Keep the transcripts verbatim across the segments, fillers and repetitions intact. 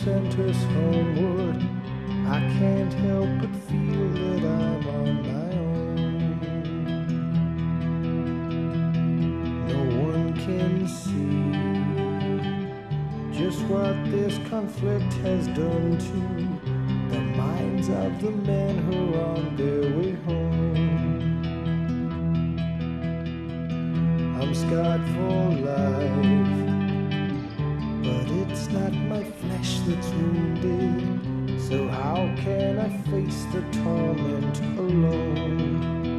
sent us homeward, I can't help but feel that I'm on my own. No one can see just what this conflict has done to the minds of the men who are on their way home. I'm scarred for life, but it's not my flesh that's wounded, so how can I face the torment alone?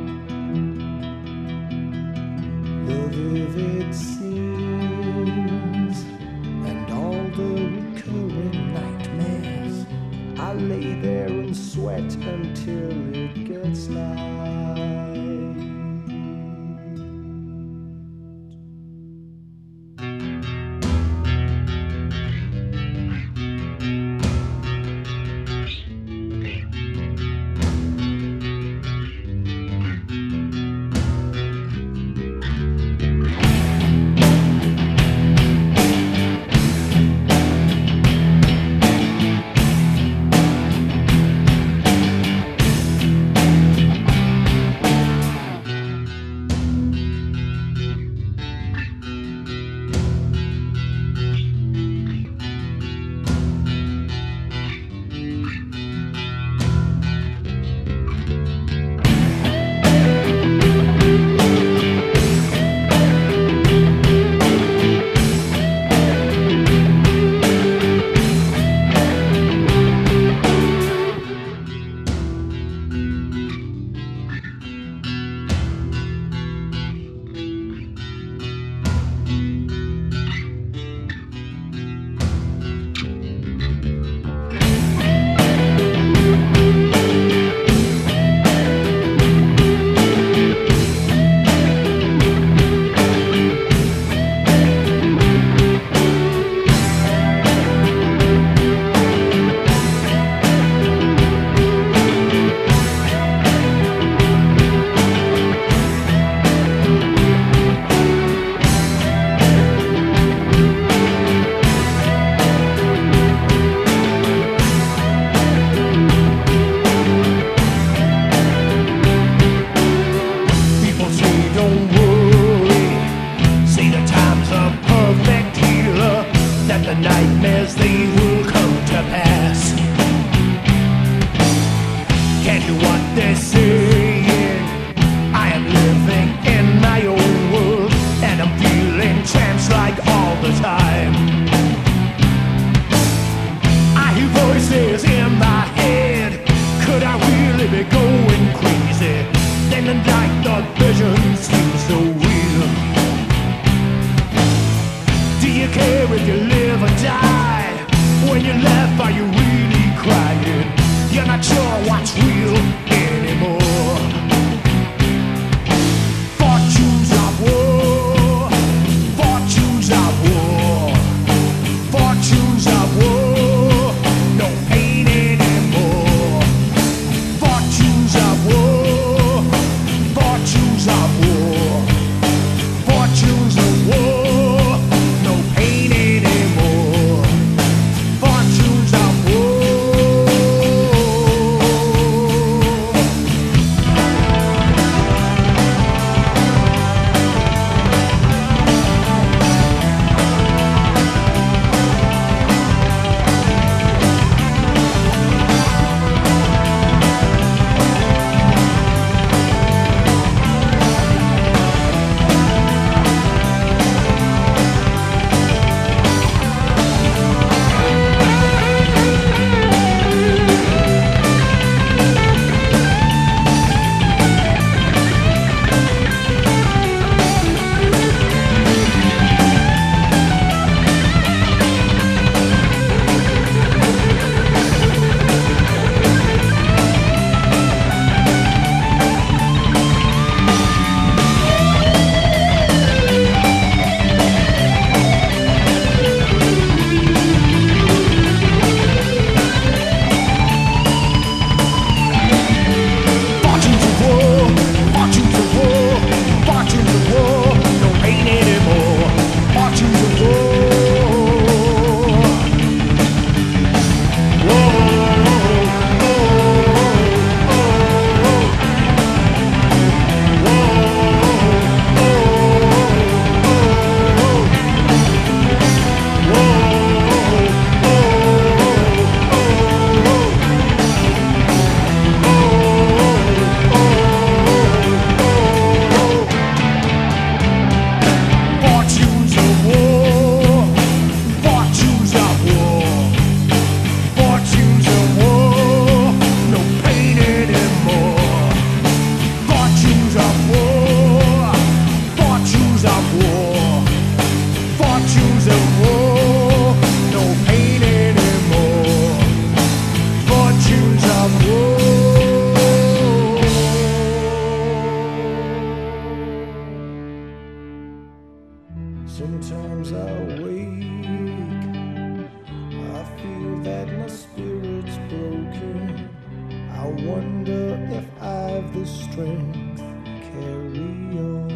The vivid scenes and all the recurring nightmares, I lay there and sweat until it gets light. Nightmares, they will come to pass. Can't do what they're saying. I am living in my own world, and I'm feeling trance-like all the time. I hear voices in my head. Could I really be going crazy? Then the night, the vision seems so real. Do you care if you live or die? When you laugh, are you really crying? You're not sure what's real anymore. Fortunes of war, fortunes of war, fortunes of war, no pain anymore. Fortunes of war, fortunes of war, fortunes of war. Fortunes of war. Sometimes I wake, I feel that my spirit's broken. I wonder if I've the strength to carry on.